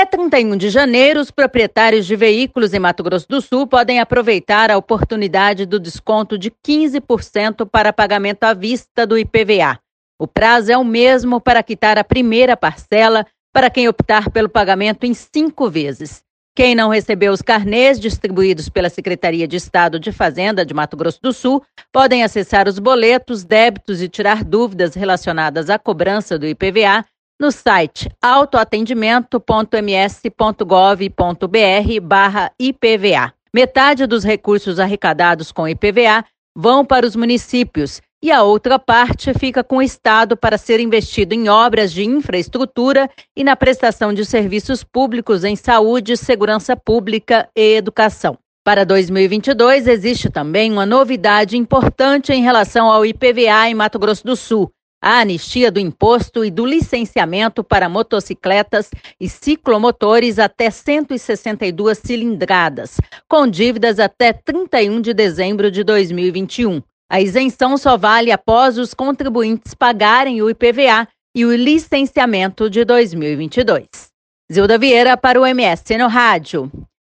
Até 31 de janeiro, os proprietários de veículos em Mato Grosso do Sul podem aproveitar a oportunidade do desconto de 15% para pagamento à vista do IPVA. O prazo é o mesmo para quitar a primeira parcela para quem optar pelo pagamento em 5 vezes. Quem não recebeu os carnês distribuídos pela Secretaria de Estado de Fazenda de Mato Grosso do Sul podem acessar os boletos, débitos e tirar dúvidas relacionadas à cobrança do IPVA no site autoatendimento.ms.gov.br/IPVA. Metade dos recursos arrecadados com IPVA vão para os municípios e a outra parte fica com o Estado para ser investido em obras de infraestrutura e na prestação de serviços públicos em saúde, segurança pública e educação. Para 2022, existe também uma novidade importante em relação ao IPVA em Mato Grosso do Sul: a anistia do imposto e do licenciamento para motocicletas e ciclomotores até 162 cilindradas, com dívidas até 31 de dezembro de 2021. A isenção só vale após os contribuintes pagarem o IPVA e o licenciamento de 2022. Zilda Vieira para o MS no Rádio.